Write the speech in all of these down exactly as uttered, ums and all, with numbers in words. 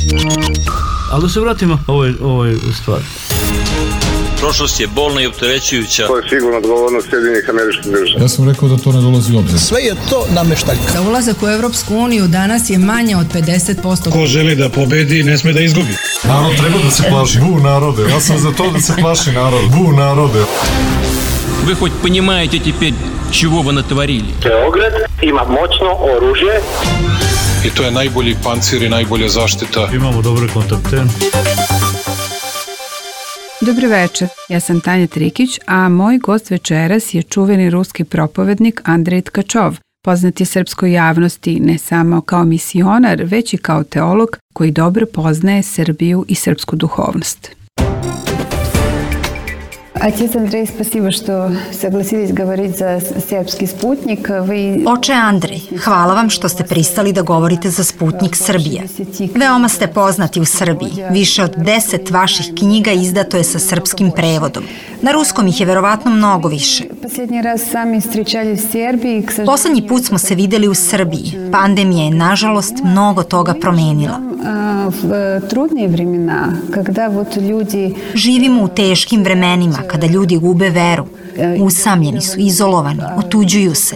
Ali da se vratimo ovoj, ovoj stvari. Prošlost je bolna i opterećujuća. To je sigurno odgovornost Sjedinjenih Američkih Država. Ja sam rekao da to ne dolazi u obzir. Sve je to nameštaljka. Za ulazak u Evropsku uniju danas je manje od pedeset posto. Ko želi da pobedi, ne sme da izgubi. Narod treba da se plaši. Bu narode. Ja sam za to da se plaši narod. Bu narode. Вы хоть понимаете теперь, чего вы натворили? Beograd ima moćno oružje. I to je najbolji pancir i najbolja zaštita. Imamo dobre kontakte. Dobro večer, ja sam Tanja Trikić, a moj gost večeras je čuveni ruski propovednik Andrej Tkačov, poznat je srpskoj javnosti ne samo kao misionar, već i kao teolog koji dobro poznaje Srbiju i srpsku duhovnost. Отец Андрей, спасибо, что согласились говорить за сербский спутник. Вы... Oče Andrej, hvala vam što ste pristali da govorite za Sputnik Srbije. Veoma ste poznati u Srbiji. Više od deset vaših knjiga izdato je sa srpskim prevodom. Na ruskom ih je verovatno mnogo više. Poslednji put smo se videli u Srbiji. Pandemija je, nažalost, mnogo toga promenila. Živimo u teškim vremenima, kada ljudi gube veru, usamljeni su, izolovani, otuđuju se.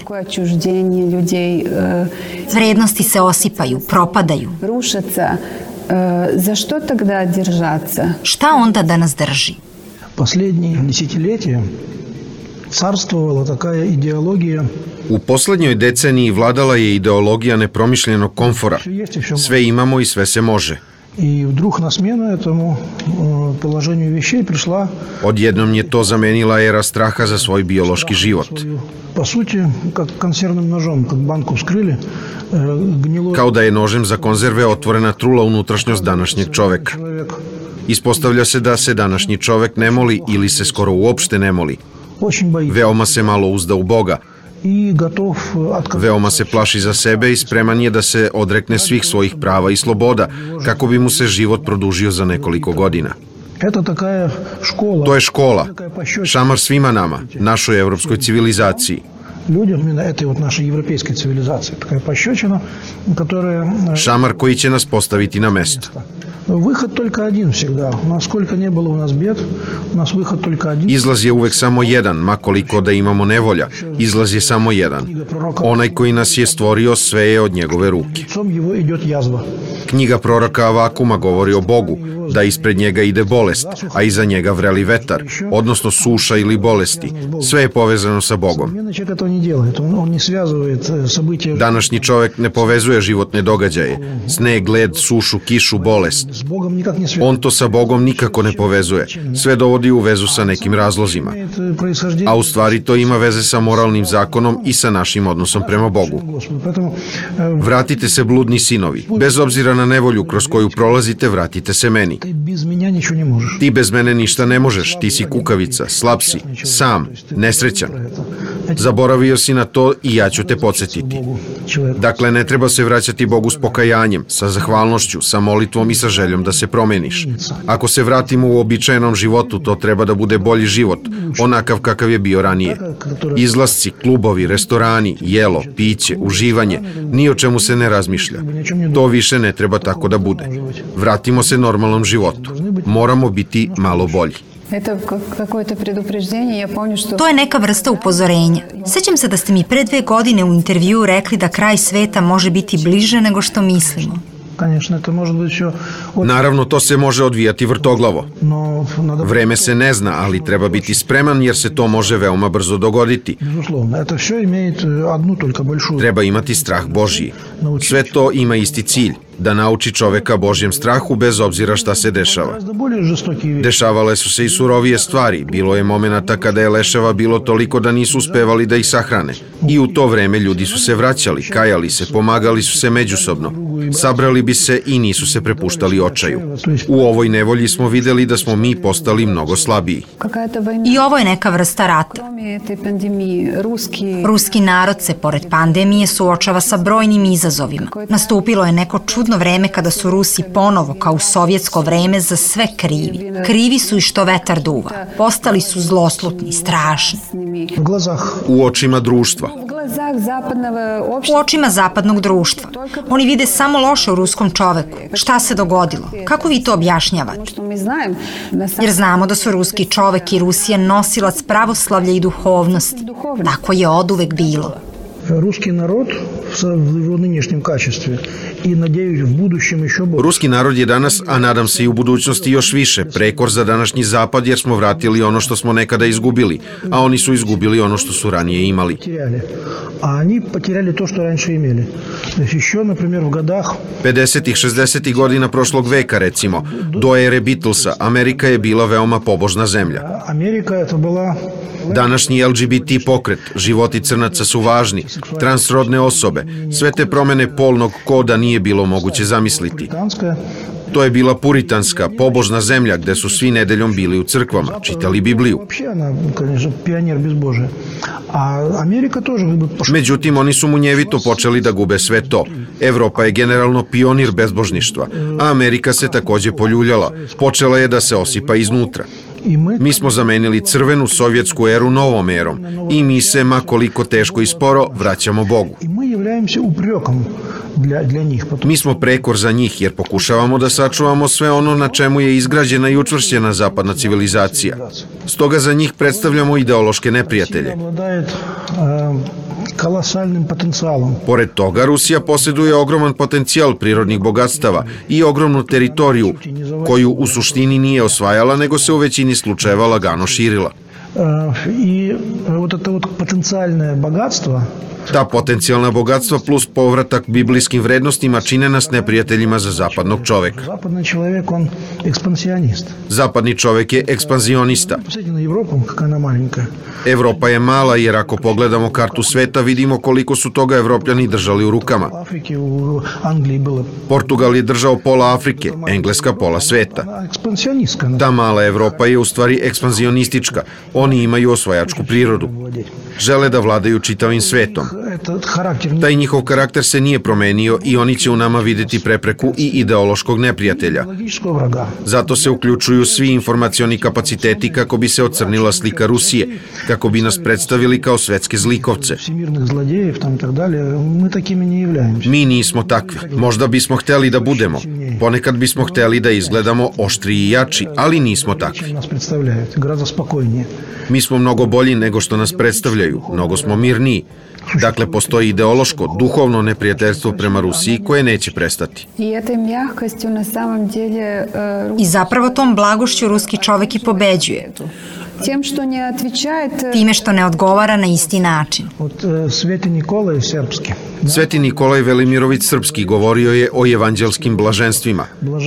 Vrednosti se osipaju, propadaju. Šta onda da nas drži? Последние десятилетия царствовала такая идеология. U poslednjoj deceniji vladala je ideologija nepromišljenog komfora. Sve imamo i sve se može. I вдруг на смену этому положению вещей пришла. Odjednom je to zamenila era straha za svoj biološki život. По сути, как консервным ножом, как банку вскрыли. Kao da je nožem za konzerve otvorena trula unutrašnjost današnjeg čoveka. Ispostavlja se da se današnji čovek ne moli ili se skoro uopšte ne moli. Veoma se malo uzda u Boga. Veoma se plaši za sebe i spreman je da se odrekne svih svojih prava i sloboda kako bi mu se život produžio za nekoliko godina. To je škola, šamar svima nama, našoj evropskoj civilizaciji. Šamar koji će nas postaviti na mesto. Выход только один всегда. Насколько не было у нас бед, у нас выход только один. Izlaz je uvek samo jedan, makoliko da imamo nevolja. Izlaz je samo jedan. Onaj koji nas je stvorio, sve je od njegove ruke. Knjiga proroka Avakuma govori o Bogu, da ispred njega ide bolest, a iza njega vreli vetar, odnosno suša ili bolesti. Sve je povezano sa Bogom. Današnji čovek ne povezuje životne događaje, sneg, led, sušu, kišu, bolest. On to sa Bogom nikako ne povezuje. Sve dovodi u vezu sa nekim razlozima. A u stvari to ima veze sa moralnim zakonom i sa našim odnosom prema Bogu. Vratite se, bludni sinovi. Bez obzira na nevolju kroz koju prolazite, vratite se meni. Ti bez mene ništa ne možeš. Ti si kukavica, slab si, sam, nesrećan. Zaboravio si na to i ja ću te podsjetiti. Dakle, ne treba se vraćati Bogu s pokajanjem, sa zahvalnošću, sa molitvom i sa željom da se promeniš. Ako se vratimo u običajenom životu, to treba da bude bolji život, onakav kakav je bio ranije. Izlasci, klubovi, restorani, jelo, piće, uživanje, ni o čemu se ne razmišlja. To više ne treba tako da bude. Vratimo se normalnom životu. Moramo biti malo bolji. To je neka vrsta upozorenja. Sećam se da ste mi pre dve godine u intervjuu rekli da kraj sveta može biti bliže nego što mislimo. Naravno, to se može odvijati vrtoglavo. Vreme se ne zna, ali treba biti spreman jer se to može veoma brzo dogoditi. Treba imati strah Božji. Sve to ima isti cilj, da nauči čoveka Božjem strahu bez obzira šta se dešava. Dešavale su se i surovije stvari. Bilo je momenata kada je leševa bilo toliko da nisu uspevali da ih sahrane. I u to vreme ljudi su se vraćali, kajali se, pomagali su se međusobno. Sabrali bi se i nisu se prepuštali očaju. U ovoj nevolji smo videli da smo mi postali mnogo slabiji. I ovo je neka vrsta rata. Ruski narod se, pored pandemije, suočava sa brojnim izazovima. Nastupilo je neko čudno vreme kada su Rusi ponovo, kao u sovjetsko vreme, za sve krivi. Krivi su i što vetar duva. Postali su zloslutni, strašni. U očima društva, U očima zapadnog društva. Oni vide samo loše u ruskom čoveku. Šta se dogodilo? Kako vi to objašnjavate? Jer znamo da su ruski čovek i Rusija nosilac pravoslavlja i duhovnosti. Tako je oduvek bilo. Ruski narod в его нынешнем качестве и, надеюсь, в будущем еще больше. Ruski narod je danas, a nadam se i u budućnosti još više, prekor za današnji zapad jer smo vratili ono što smo nekada izgubili, a oni su izgubili ono što su ranije imali. A они потеряли то, что раньше имели. То есть еще, например, в годах pedesetih, šezdesetih godina prošlog veka, recimo, do ere Beatlesa, Amerika je bila veoma pobožna zemlja. Amerika это была Današnji el ge be te pokret, životi crnaca su važni, transrodne osobe, sve te promene polnog koda nije bilo moguće zamisliti. To je bila puritanska, pobožna zemlja gde su svi nedeljom bili u crkvama, čitali Bibliju. Međutim, oni su munjevito počeli da gube sve to. Evropa je generalno pionir bezbožništva, a Amerika se takođe poljuljala. Počela je da se osipa iznutra. Mi smo zamenili crvenu sovjetsku eru novom erom i mi se, ma koliko teško i sporo, vraćamo Bogu. Mi smo prekor za njih jer pokušavamo da sačuvamo sve ono na čemu je izgrađena i učvršćena zapadna civilizacija. Stoga za njih predstavljamo ideološke neprijatelje. Pored toga, Rusija posjeduje ogroman potencijal prirodnih bogatstava i ogromnu teritoriju koju u suštini nije osvajala, nego se u većini slučajeva lagano širila. I вот это вот потенциальное богатство. Ta potencijalna bogatstva plus povratak biblijskim vrednostima čine nas neprijateljima za zapadnog čoveka. Zapadni čovjek, on ekspansionist. Zapadni čovek je ekspanzionista. Evropa je mala jer ako pogledamo kartu sveta vidimo koliko su toga Evropljani držali u rukama. Portugal je držao pola Afrike, Engleska pola sveta. Ta mala Evropa je u stvari ekspanzionistička. Oni imaju osvajačku prirodu. Žele da vladaju čitavim svetom. Taj njihov karakter se nije promenio i oni će u nama videti prepreku i ideološkog neprijatelja. Zato se uključuju svi informacioni kapaciteti kako bi se ocrnila slika Rusije, kako bi nas predstavili kao svetske zlikovce. Mi nismo takvi. Možda bismo hteli da budemo. Ponekad bismo hteli da izgledamo oštri i jači, ali nismo takvi. Mi smo mnogo bolji nego što nas predstavljaju, mnogo smo mirniji. Dakle, postoji ideološko, duhovno neprijateljstvo prema Rusiji koje neće prestati. I zapravo tom blagošću ruski čovek i pobeđuje. Time što ne odgovara na isti način. Sveti Nikolaj Velimirović Srpski govorio je o evanđelskim blaženstvima.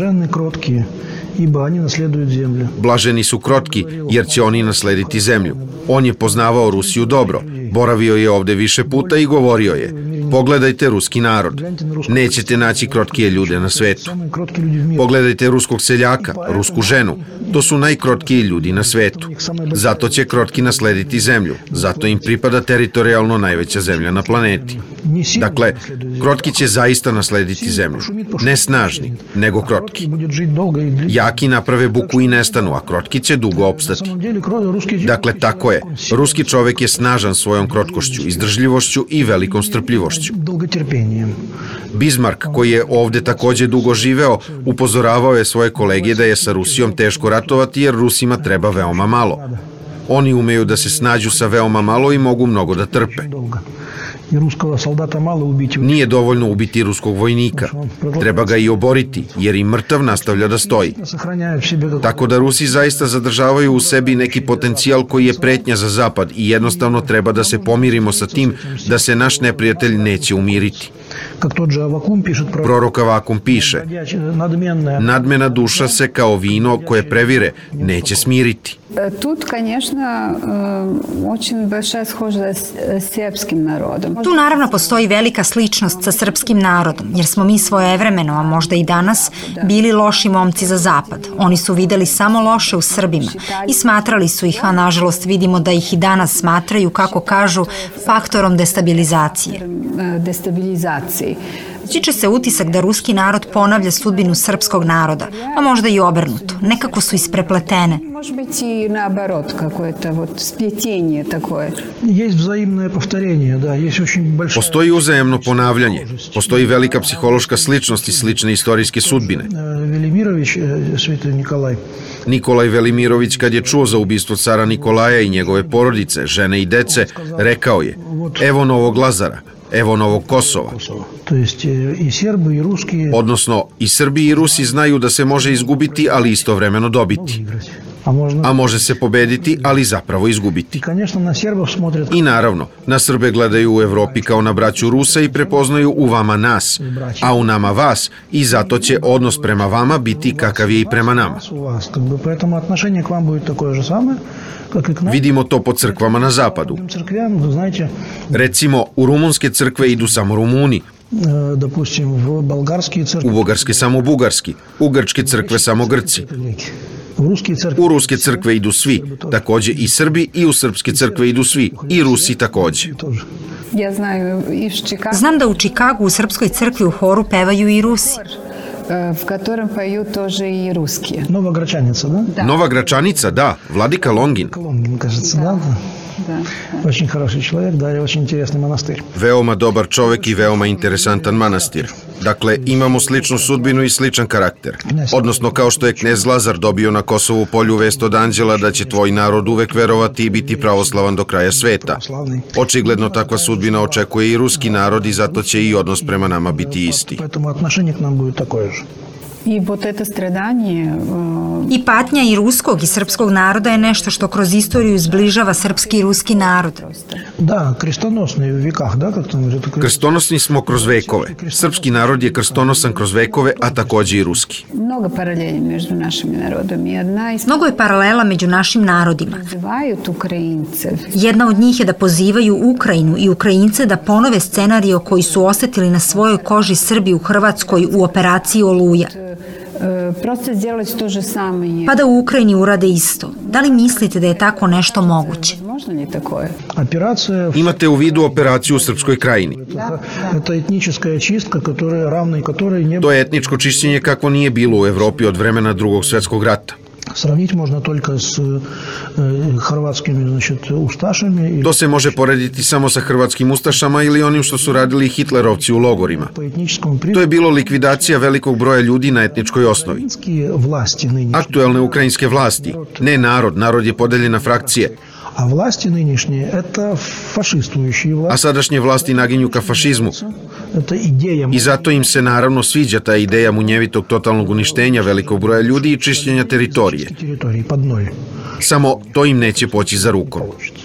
Blaženi su krotki, jer će oni naslediti zemlju. On je poznavao Rusiju dobro, boravio je ovde više puta i govorio je: pogledajte ruski narod, nećete naći krotkije ljude na svetu. Pogledajte ruskog seljaka, rusku ženu, to su najkrotkiji ljudi na svetu. Zato će krotki naslediti zemlju, zato im pripada teritorijalno najveća zemlja na planeti. Dakle, krotki će zaista naslediti zemlju. Ne snažni, nego krotki. Jaki naprave buku i nestanu, a krotki će dugo opstati. Dakle, tako je. Ruski čovek je snažan svojom krotkošću, izdržljivošću i velikom strpljivošću. Bismarck, koji je ovde takođe dugo živeo, upozoravao je svoje kolege da je sa Rusijom teško ratovati jer Rusima treba veoma malo. Oni umeju da se snađu sa veoma malo i mogu mnogo da trpe. Nije dovoljno ubiti ruskog vojnika. Treba ga i oboriti, jer i mrtav nastavlja da stoji. Tako da Rusi zaista zadržavaju u sebi neki potencijal koji je pretnja za Zapad i jednostavno treba da se pomirimo sa tim da se naš neprijatelj neće umiriti. Prorok Avakum piše: nadmena duša se kao vino koje previre neće smiriti. Tu naravno postoji velika sličnost sa srpskim narodom, jer smo mi svojevremeno, a možda i danas, bili loši momci za Zapad. Oni su videli samo loše u Srbima i smatrali su ih, a nažalost vidimo da ih i danas smatraju, kako kažu, faktorom destabilizacije. Stiče se utisak da ruski narod ponavlja sudbinu srpskog naroda, a možda i obrnuto. Nekako su isprepletene. Može biti i nabarot, kako je to spljetenje takoje. Есть взаимное повторение, да, есть очень большое... Postoji uzajemno ponavljanje, postoji velika psihološka sličnost i slične istorijske sudbine. Велимирович, Святой Николай, Nikolaj Velimirović, kad je čuo za ubistvo cara Nikolaja i njegove porodice, žene i dece, rekao je: evo Novog Lazara, evo Novog Kosova. то есть и сербы, и русские... Odnosno, i Srbi i Rusi znaju da se može izgubiti, ali istovremeno dobiti. А можно... A može se pobediti, ali zapravo izgubiti. И, конечно, на сербов смотрят... I naravno, na Srbe gledaju u Evropi kao na braću Rusa i prepoznaju u vama nas, a u nama vas, i zato će odnos prema vama biti kakav je i prema nama. У вас, как бы, поэтому отношение к вам будет такое же самое, как и к нам. Vidimo to po crkvama na zapadu. Церквям, вы знаете, Recimo, u rumunske crkve idu samo Rumuni, э, допустим, в болгарские u церкви... bugarske samo bugarski, u grčke crkve samo Grci. В русские церкви... U ruske crkve idu svi, takođe i Srbi, i u srpske crkve idu svi, i Rusi takođe. Ja znaju i v Čikagu... Znam da u Čikagu u srpskoj crkvi u horu pevaju i Rusi. в котором поют тоже и русские. Nova Gračanica, da? Da. Nova Gračanica, da, Vladika Longin. Longin, кажется, да? Da. Очень хороший человек, да, и очень интересный монастырь. Veoma dobar čovek i veoma interesantan manastir. Dakle, imamo sličnu sudbinu i sličan karakter. Odnosno, kao što je knez Lazar dobio na Kosovu polju vest od anđela da će tvoj narod uvek verovati i biti pravoslavan do kraja sveta. Očigledno takva sudbina očekuje i ruski narod i zato će i odnos prema nama biti isti. Поэтому отношение к нам будет такое же. I вот это stradanje... I patnja i ruskog i srpskog naroda je nešto što kroz istoriju zbližava srpski i ruski narod. Da, krstonosni u vekah, da, kako to to... Krstonosni smo kroz vekove. Srpski narod je krstonosan kroz vekove, a takođe i ruski. Mnogo paralelji među našim narodom. Jedna iz... Mnogo je paralela među našim narodima. Pozivaju Ukrajince. Jedna od njih je da pozivaju Ukrajinu i Ukrajince da ponove scenario koji su osetili na svojoj koži Srbi u Hrvatskoj u operaciji Oluja. Prosto сделать to же самое. Pa da u Ukrajini urade isto. Da li mislite da je tako nešto moguće? Možda li tako je? Operacija... Imate u vidu operaciju u Srpskoj krajini. To je etnička čistka, которая ravna i которой не... To je etničko čišćenje kako nije bilo u Evropi od vremena Drugog svjetskog rata. Sravniti можно только с э, hrvatskimi, значит, ustašami. To se može porediti samo sa hrvatskim ustašama ili onim što su radili hitlerovci u logorima. To je bilo likvidacija velikog broja ljudi na etničkoj osnovi. Aktuelne ukrajinske vlasti, ne narod, narod je podeljen na frakcije. A vlasti nынешние – это фашистующие власти. A sadašnje vlasti naginju ka fašizmu. Это идея. I zato im se naravno sviđa ta ideja munjevitog totalnog uništenja velikog broja ljudi i čišćenja teritorije. Samo to im neće poći za rukom.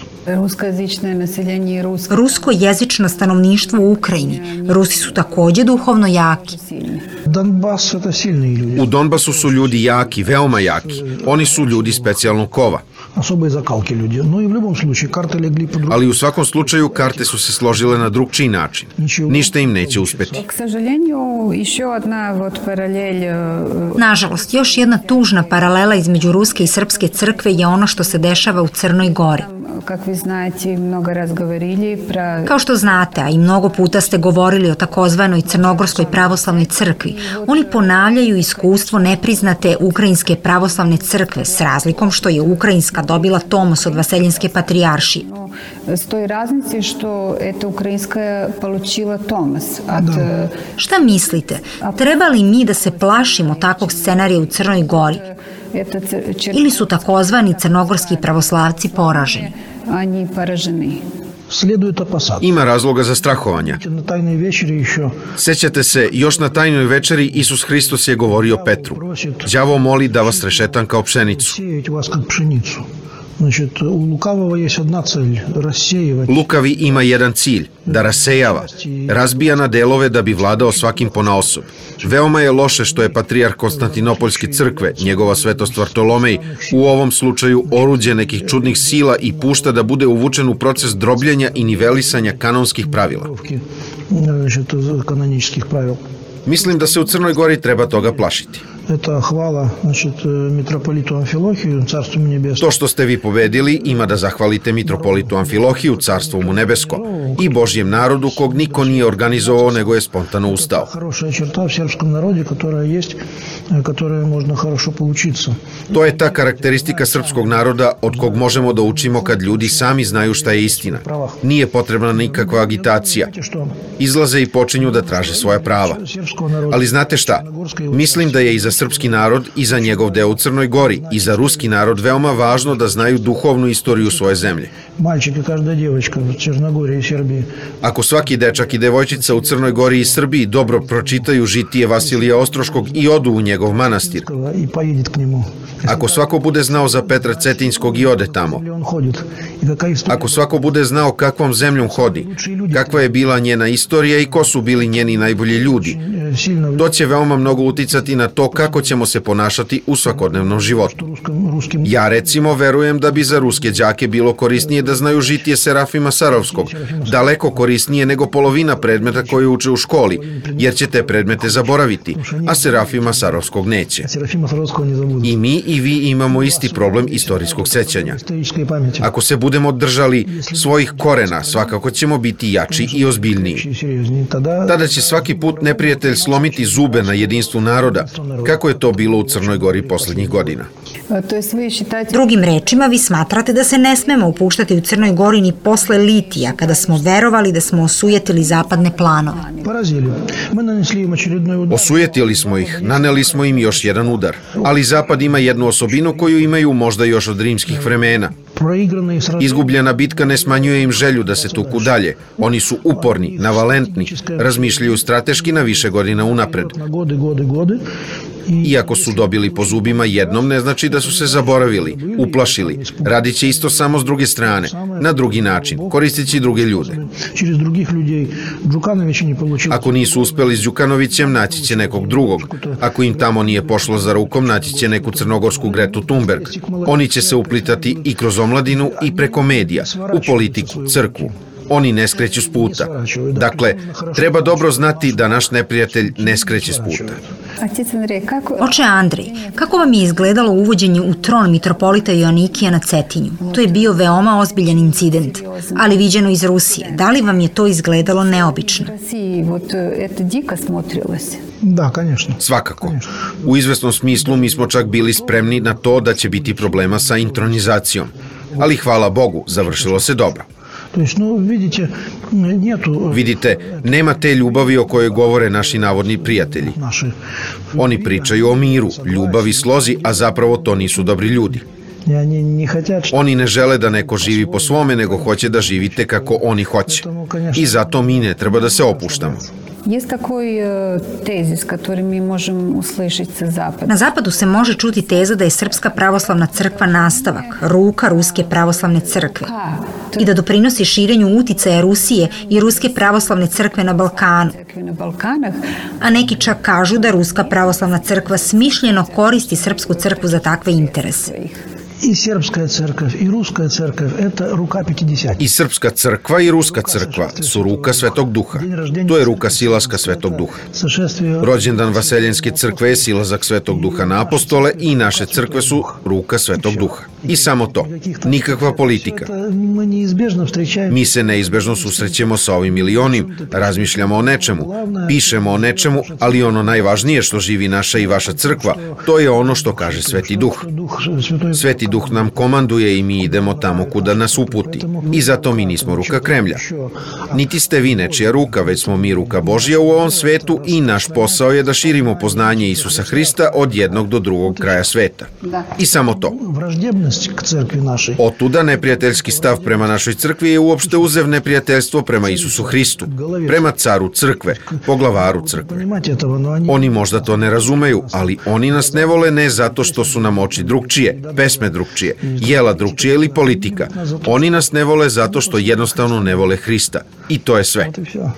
Rusko-jezično stanovništvo u Ukrajini. Rusi su takođe duhovno jaki. Donbas это сильные люди. U Donbasu su ljudi jaki, veoma jaki. Oni su ljudi specijalnog kova. Особые закалки люди. Но и в любом случае карты легли по другому. Ali u svakom slučaju karte su se složile na drugčiji način. Ništa im neće uspeti. К сожалению, еще одна вот параллель. Nažalost, još jedna tužna paralela između ruske i srpske crkve je ono što se dešava u Crnoj Gori. Как вы знаете, много раз говорили про... Kao što znate, a i mnogo puta ste govorili o takozvanoj Crnogorskoj pravoslavnoj crkvi, oni ponavljaju iskustvo nepriznate Ukrajinske pravoslavne crkve s razlikom što je Ukrajinska dobila tomos od Vaseljenske patrijaršije. S toj raznici što eto Ukrajinska получила tomos. Od... Šta mislite? Treba li mi da se plašimo takvog scenarija u Crnoj Gori? Ili su takozvani crnogorski pravoslavci poraženi? Они поражены. Следует опасаться. Ima razloga za strahovanja. На тайной вечере еще... Sećate se, još na tajnoj večeri Isus Hristos je govorio Petru: đavo moli da vas rešetam kao pšenicu. Сеять вас как пшеницу. Значит, у лукавого есть одна цель – рассеивать. Lukavi ima jedan cilj, da rasejava, razbija na delove da bi vladao svakim ponaosob. Veoma je loše što je patrijarh Konstantinopoljske crkve, njegova svetost Vartolomej, u ovom slučaju oruđe nekih čudnih sila i pušta da bude uvučen u proces drobljenja i nivelisanja kanonskih pravila. Значит, канонических правил. Mislim da se u Crnoj Gori treba toga plašiti. Это хвала, значит, митрополиту Амфилохию, царству mu nebeskom. To što ste vi pobedili ima da zahvalite mitropolitu Amfilohiju, carstvu mu nebesko, i Božjem narodu kog niko nije organizovao nego je spontano ustao. Хорошая черта в сербском народе, которая есть, которой можно хорошо поучиться. To je ta karakteristika srpskog naroda od kog možemo da učimo kad ljudi sami znaju šta je istina. Nije potrebna nikakva agitacija. Izlaze i počinju da traže svoja prava. Ali znate šta? Mislim da je i za srpski narod i za njegov deo u Crnoj Gori i za ruski narod veoma važno da znaju duhovnu istoriju svoje zemlje. Ako svaki dečak i devojčica u Crnoj Gori i Srbiji dobro pročitaju žitije Vasilija Ostroškog i odu u njegov manastir, ako svako bude znao za Petra Cetinjskog i ode tamo, ako svako bude znao kakvom zemljom hodi, kakva je bila njena istorija i ko su bili njeni najbolji ljudi, to će veoma mnogo uticati na to kako ćemo se ponašati u svakodnevnom životu. Ja recimo verujem da bi za ruske đake bilo korisnije da znaju žitije Serafima Sarovskog, daleko korisnije nego polovina predmeta koje uče u školi, jer će te predmete zaboraviti, a Serafima Sarovskog neće. I mi i vi imamo isti problem istorijskog sećanja. Ako se budemo držali svojih korena, svakako ćemo biti jači i ozbiljniji. Tada će svaki put neprijatelj slomiti zube na jedinstvu naroda, kako je to bilo u Crnoj Gori poslednjih godina. Drugim rečima, vi smatrate da se ne smemo upuštati u Crnoj Gori ni posle litija, kada smo verovali da smo osujetili zapadne planove. Osujetili smo ih, naneli smo im još jedan udar. Ali Zapad ima jednu osobinu koju imaju možda još od rimskih vremena. Izgubljena bitka ne smanjuje im želju da se tuku dalje. Oni su uporni, navalentni, razmišljaju strateški na više godina unapred. Iako su dobili po zubima jednom, ne znači da su se zaboravili, uplašili. Radit će isto samo s druge strane, na drugi način, koristeći druge ljude. Ako nisu uspeli s Đukanovićem, naći će nekog drugog. Ako im tamo nije pošlo za rukom, naći će neku crnogorsku Gretu Thunberg. Oni će se uplitati i kroz omladinu i preko medija, u politiku, crkvu. Oni ne skreću s puta. Dakle, treba dobro znati da naš neprijatelj ne skreće s puta. Oče Andrej, kako vam je izgledalo uvođenje u tron mitropolita Joanikija na Cetinju? To je bio veoma ozbiljan incident, ali viđeno iz Rusije. Da li vam je to izgledalo neobično? Da, конечно. Svakako. U izvesnom smislu mi smo čak bili spremni na to da će biti problema sa intronizacijom. Ali hvala Bogu, završilo se dobro. Vidite, nema te ljubavi o kojoj govore naši navodni prijatelji. Oni pričaju o miru, ljubavi, slozi, a zapravo to nisu dobri ljudi. Oni ne žele da neko živi po svome, nego hoće da živite kako oni hoće. I zato mi ne treba da se opuštamo. Na zapadu se može čuti teza da je Srpska pravoslavna crkva nastavak, ruka Ruske pravoslavne crkve i da doprinosi širenju uticaja Rusije i Ruske pravoslavne crkve na Balkanu. A neki čak kažu da Ruska pravoslavna crkva smišljeno koristi Srpsku crkvu za takve interese. I srpska crkva i ruska crkva, это рука пятидесятницы. I srpska crkva i ruska crkva su ruka Svetog Duha. To je ruka silaska Svetog Duha. Rođendan Vaseljenske crkve je silazak Svetog Duha na apostole i naše crkve su ruka Svetog Duha. I samo to. Nikakva politika. Mi se neizbežno susrećemo sa ovim ili onim, razmišljamo o nečemu, pišemo o nečemu, ali ono najvažnije što živi naša i vaša crkva, to je ono što kaže Sveti Duh. Sveti Duh nam komanduje i mi idemo tamo kuda nas uputi. I zato mi nismo ruka Kremlja. Niti ste vi nečija ruka, već smo mi ruka Božja u ovom svetu i naš posao je da širimo poznanje Isusa Hrista od jednog do drugog kraja sveta. I samo to. Otuda neprijateljski stav prema našoj crkvi je uopšte uzev neprijateljstvo prema Isusu Hristu, prema caru crkve, poglavaru crkve. Oni možda to ne razumeju, ali oni nas ne vole ne zato što su nam oči drugčije, pesme drugčije, jela drugčije ili politika. Oni nas ne vole zato što jednostavno ne vole Hrista. I to je sve.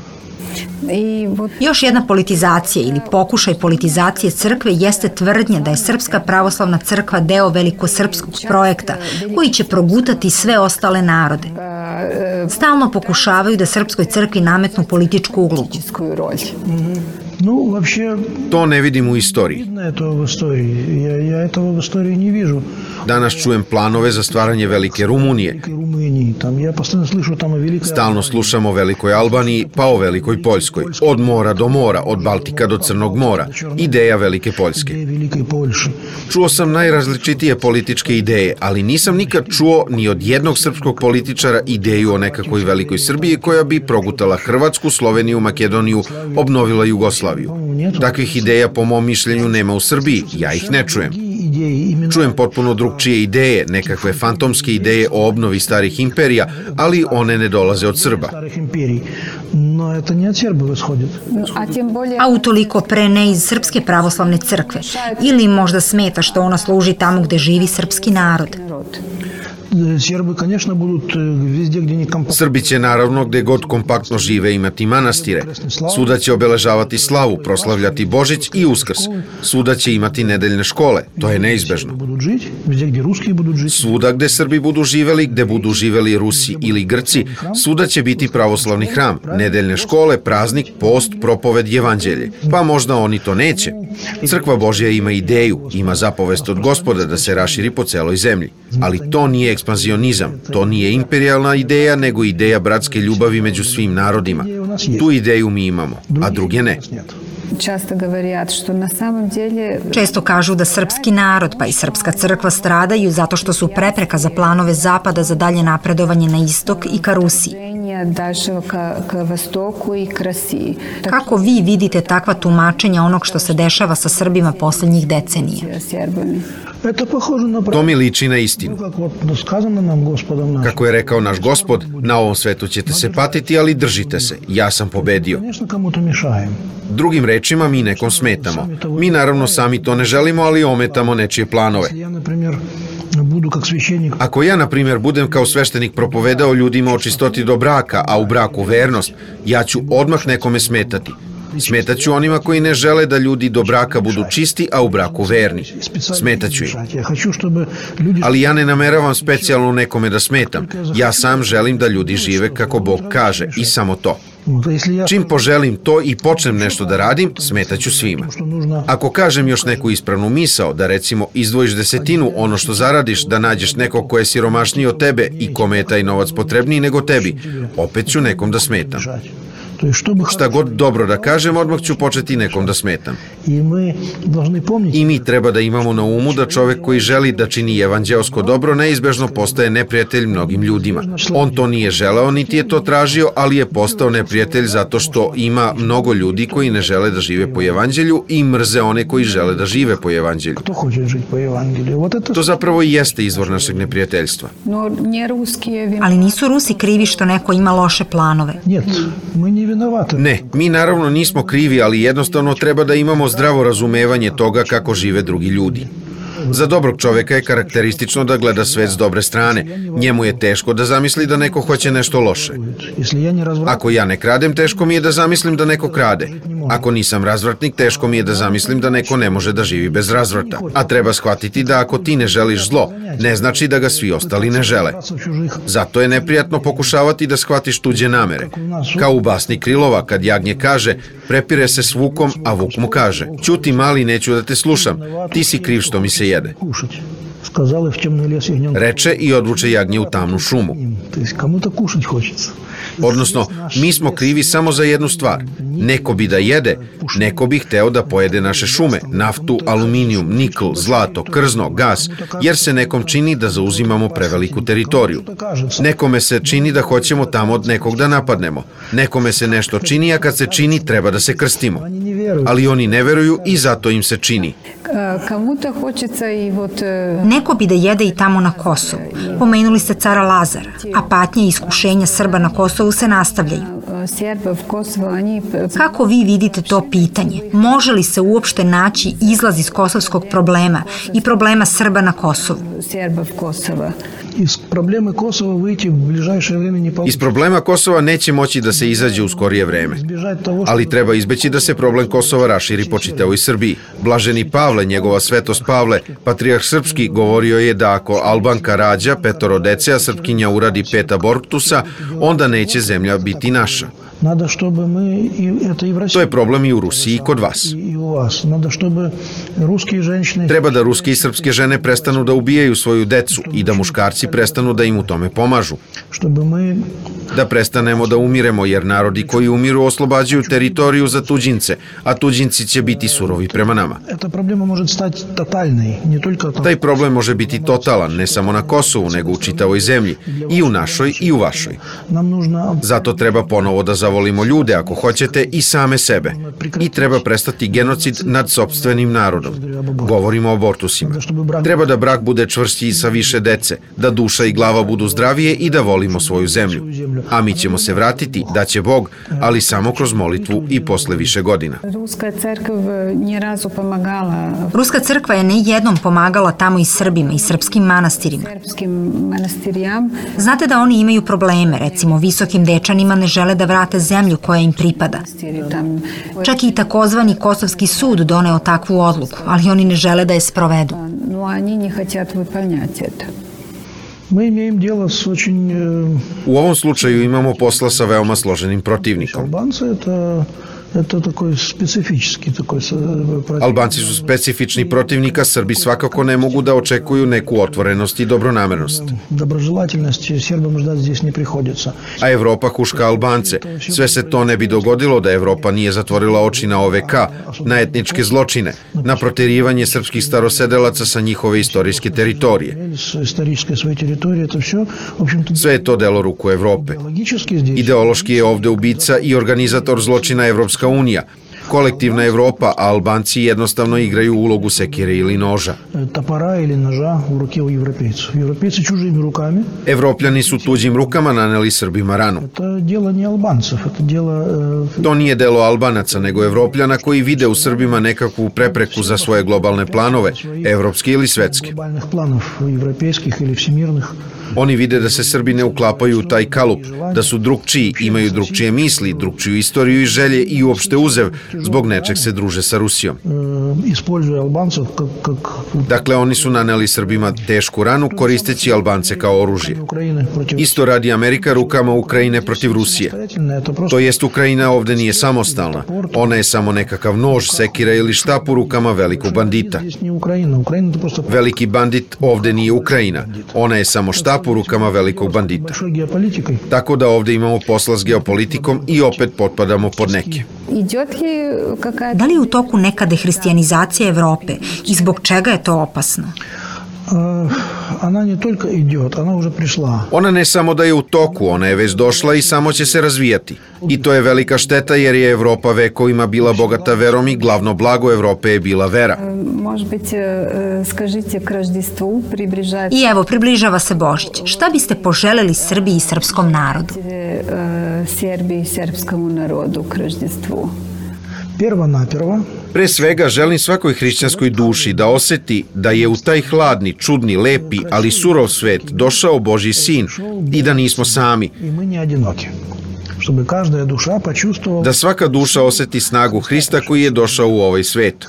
Još jedna politizacija ili pokušaj politizacije crkve jeste tvrdnja da je Srpska pravoslavna crkva deo velikosrpskog projekta koji će progutati sve ostale narode. Stalno pokušavaju da Srpskoj crkvi nametnu političku ulogu. Ну, вообще... To ne vidim u istoriji. Видно это в истории. Я, я этого в истории не вижу. Danas čujem planove za stvaranje velike Rumunije. Румынии. Там, я постоянно слышу там о Великой... Stalno slušamo o velikoj Albaniji, pa o velikoj Poljskoj. Od mora do mora, od Baltika do Crnog mora. Ideja velike Poljske. Čuo sam najrazličitije političke ideje, ali nisam nikad čuo ni od jednog srpskog političara ideju o nekakvoj velikoj Srbiji koja bi progutala Hrvatsku, Sloveniju, Makedoniju, obnovila Jugoslaviju. Takvih ideja, po mom mišljenju, nema u Srbiji. Ja ih ne čujem. Čujem potpuno drugčije ideje, nekakve fantomske ideje o obnovi starih imperija, ali one ne dolaze od Srba. A utoliko pre ne iz Srpske pravoslavne crkve, ili možda smeta što ona služi tamo gde živi srpski narod. Srbi će naravno gde god kompaktno žive imati manastire. Svuda će obeležavati slavu, proslavljati Božić i Uskrs. Svuda će imati nedeljne škole. To je neizbežno. Svuda gde Srbi budu živeli, gde budu živeli Rusi ili Grci, svuda će biti pravoslavni hram, nedeljne škole, praznik, post, propoved, evanđelje. Pa možda oni to neće. Crkva Božja ima ideju, ima zapovest od Gospoda da se raširi po celoj zemlji. Ali to nije ekspanzionizam, to nije imperijalna ideja, nego ideja bratske ljubavi među svim narodima. Tu ideju mi imamo, a druge ne. Često kažu da srpski narod pa i srpska crkva stradaju zato što su prepreka za planove Zapada za dalje napredovanje na istok i ka Rusiji. Kako vi vidite takva tumačenja onog što se dešava sa Srbima poslednjih decenija? To mi liči na istinu. Kako je rekao naš Gospod, na ovom svetu ćete se patiti, ali držite se. Ja sam pobedio. Drugim rečima, mi nekom smetamo. Mi naravno sami to ne želimo, ali ometamo nečije planove. Ako ja, na primjer, budem kao sveštenik propovedao ljudima o čistoti do braka, a u braku vernost, ja ću odmah nekome smetati. Smetaću onima koji ne žele da ljudi do braka budu čisti, a u braku verni. Smetaću im. Ali ja ne nameravam specijalno nekome da smetam. Ja sam želim da ljudi žive kako Bog kaže i samo to. Čim poželim to i počnem nešto da radim, smetaću svima. Ako kažem još neku ispravnu misao, da recimo izdvojiš desetinu ono što zaradiš, da nađeš nekog ko je siromašniji od tebe i kome je taj novac potrebniji nego tebi, opet ću nekom da smetam. Šta god dobro da kažem, odmah ću početi nekom da smetam. I mi treba da imamo na umu da čovek koji želi da čini evanđeosko dobro neizbežno postaje neprijatelj mnogim ljudima. On to nije želeo, niti je to tražio, ali je postao neprijatelj zato što ima mnogo ljudi koji ne žele da žive po evanđelju i mrze one koji žele da žive po evanđelju. To zapravo i jeste izvor našeg neprijateljstva. Ali nisu Rusi krivi što neko ima loše planove? Ne, mi naravno nismo krivi, ali jednostavno treba da imamo zdravo razumevanje toga kako žive drugi ljudi. Za dobrog čoveka je karakteristično da gleda svet s dobre strane. Njemu je teško da zamisli da neko hoće nešto loše. Ako ja ne kradem, teško mi je da zamislim da neko krade. Ako nisam razvratnik, teško mi je da zamislim da neko ne može da živi bez razvrata. A treba shvatiti da ako ti ne želiš zlo, ne znači da ga svi ostali ne žele. Zato je neprijatno pokušavati da shvatiš tuđe namere. Kao u basni Krilova, kad jagnje kaže, prepire se s vukom, a vuk mu kaže, ćuti mali, neću da te slušam, ti si kriv što mi se jede. Reče i odvuče jagnje u tamnu šumu. Odnosno, mi smo krivi samo za jednu stvar. Neko bi da jede, neko bi hteo da pojede naše šume, naftu, aluminijum, nikl, zlato, krzno, gas, jer se nekom čini da zauzimamo preveliku teritoriju. Nekome se čini da hoćemo tamo od nekog da napadnemo. Nekome se nešto čini, a kad se čini treba da se krstimo. Ali oni ne veruju i zato im se čini. Neko bi da jede i tamo na Kosovu. Pomenuli ste cara Lazara, a patnje i iskušenja Srba na Kosovu se nastavljaju. Kako vi vidite to pitanje? Može li se uopšte naći izlaz iz kosovskog problema i problema Srba na Kosovu? Iz problema Kosova выйти в ближайшее время не получится. Iz problema Kosova neće moći da se izađe u skorije vreme. Ali treba izbeći da se problem Kosova raširi po čitavoj Srbiji. Blaženi Pavle, njegova svetost Pavle, patrijarh srpski, govorio je da ako Albanka rađa petoro dece, a Srpkinja uradi pet abortusa, onda neće zemlja biti naša. Надо, чтобы мы, и это и в России. To je problem i u Rusiji i kod vas. И у вас. Надо, чтобы русские женщины... Treba da ruske i srpske žene prestanu da ubijaju svoju decu i da muškarci prestanu da im u tome pomažu. Чтобы мы... Da prestanemo da umiremo, jer narodi koji umiru oslobađaju teritoriju za tuđince, a tuđinci će biti surovi prema nama. Эта проблема может стать тотальной, не только... Taj problem može biti totalan, ne samo na Kosovu, nego u čitavoj zemlji, i u našoj i u vašoj. Нам нужно... Zato treba ponovo da zavolimo ljude, ako hoćete, i same sebe. I treba prestati genocid nad sopstvenim narodom. Govorimo o abortusima. Treba da brak bude čvršći sa više dece, da duša i glava budu zdravije i da volimo svoju zemlju. A mi ćemo se vratiti, da će Bog, ali samo kroz molitvu i posle više godina. Ruska crkva je ne jednom pomagala tamo i Srbima i srpskim manastirima. Znate da oni imaju probleme, recimo visokim dečanima ne žele da vrate zemlju koja im pripada. Čak i takozvani Kosovski sud doneo takvu odluku, ali oni ne žele da je sprovedu. Мы имеем дело с очень... U ovom slučaju imamo posla sa veoma složenim protivnikom. Албанцы это... Это такой специфический такой... Albanci su specifični protivnik, a Srbi svakako ne mogu da očekuju neku otvorenost i dobronamernost. Доброжелательности сербам ждать здесь не приходится. A Evropa huška Albance. Sve se to ne bi dogodilo da Evropa nije zatvorila oči na O V K, na etničke zločine, na proterivanje srpskih starosedelaca sa njihove istorijske teritorije. Sve je to delo ruku Evrope. Ideološki je ovde ubica i organizator zločina Evropska unija, kolektivna Evropa, a Albanci jednostavno igraju ulogu sekire ili noža. Топора или ножа в руке у европейцев. Европейцы чужими руками. Evropljani su tuđim rukama naneli Srbima ranu. Это дело не албанцев, это дело... To nije delo Albanaca, nego Evropljana koji vide u Srbima nekakvu prepreku za svoje globalne planove, evropske ili svetske. Глобальных планов европейских или всемирных. Oni vide da se Srbi ne uklapaju u taj kalup, da su drugčiji, imaju drugčije misli, drugčiju istoriju i želje i uopšte uzev, zbog nečeg se druže sa Rusijom. Dakle, oni su naneli Srbima tešku ranu koristeći Albance kao oružje. Isto radi Amerika rukama Ukrajine protiv Rusije. To jest, Ukrajina ovde nije samostalna. Ona je samo nekakav nož, sekira ili štap u rukama velikog bandita. Veliki bandit ovde nije Ukrajina. Ona je samo štap u rukama velikog bandita. Tako da ovde imamo posla s geopolitikom i opet potpadamo pod neke. Da li je u toku neka dehrišćanizacija Evrope i zbog čega je to opasno? Она не только идет, она уже пришла. Ona ne samo da je u toku, ona je već došla i samo će se razvijati. I to je velika šteta jer je Evropa vekovima bila bogata verom i glavno blago Evrope je bila vera. I evo, približava se Božić. Šta biste poželeli Srbiji i srpskom narodu? Srbiji i srpskom narodu k Roždestvu. Prvo-naprvo. Pre svega želim svakoj hrišćanskoj duši da oseti da je u taj hladni, čudni, lepi, ali surov svet došao Božji sin i da nismo sami. Da svaka duša oseti snagu Hrista koji je došao u ovaj svet.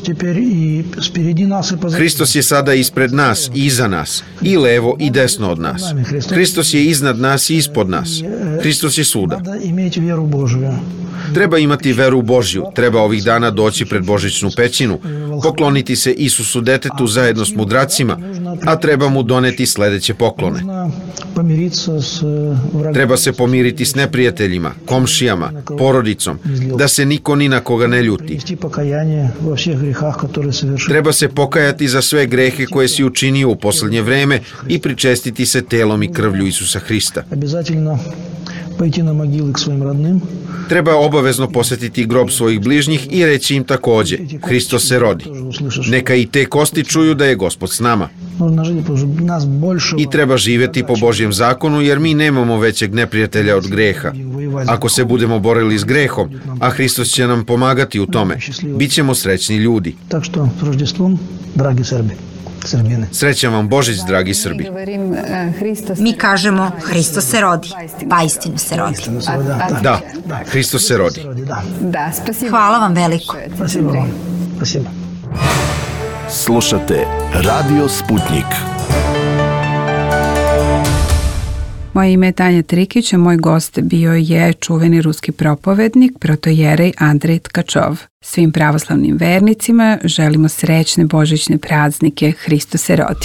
Hristos je sada ispred nas i iza nas, i levo i desno od nas. Hristos je iznad nas i ispod nas. Hristos je svuda. Treba imati veru u Božju, treba ovih dana doći pred Božićnu pećinu, pokloniti se Isusu detetu zajedno s mudracima, a treba mu doneti sledeće poklone. Treba se pomiriti s neprijateljima, komšijama, porodicom, da se niko ni na koga ne ljuti. Treba se pokajati za sve grehe koje si učinio u poslednje vreme i pričestiti se telom i krvlju Isusa Hrista. Treba obavezno posetiti grob svojih bližnjih i reći im takođe, Hristos se rodi. Neka i te kosti čuju da je Gospod s nama. I treba živjeti po Božjem zakonu, jer mi nemamo većeg neprijatelja od greha. Ako se budemo borili s grehom, a Hristos će nam pomagati u tome, bit ćemo srećni ljudi. Srećan vam Božić, dragi Srbi. Mi kažemo Hristos se rodi, pa istinu se rodi. Da, Hristos se rodi. Hvala vam veliko. Slušate Radio Sputnik. Moje ime je Tanja Trikić, a moj gost bio je čuveni ruski propovednik, protojerej Andrej Tkačov. Svim pravoslavnim vernicima želimo srećne božićne praznike. Hristos se rodi.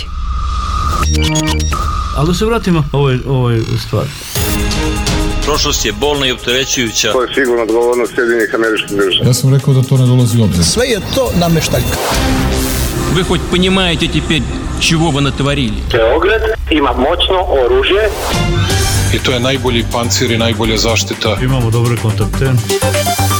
Ali da se vratimo ovoj, ovoj stvari. Prošlost je bolna i opterećujuća. To je sigurno odgovornost Sjedinjenih Američkih Država. Ja sam rekao da to ne dolazi u obzir. Sve je to nameštaljka. Вы хоть понимаете теперь, чего вы натворили? Beograd ima moćno oružje. I to je najbolji pancir i najbolja zaštita. Imamo dobre kontakte.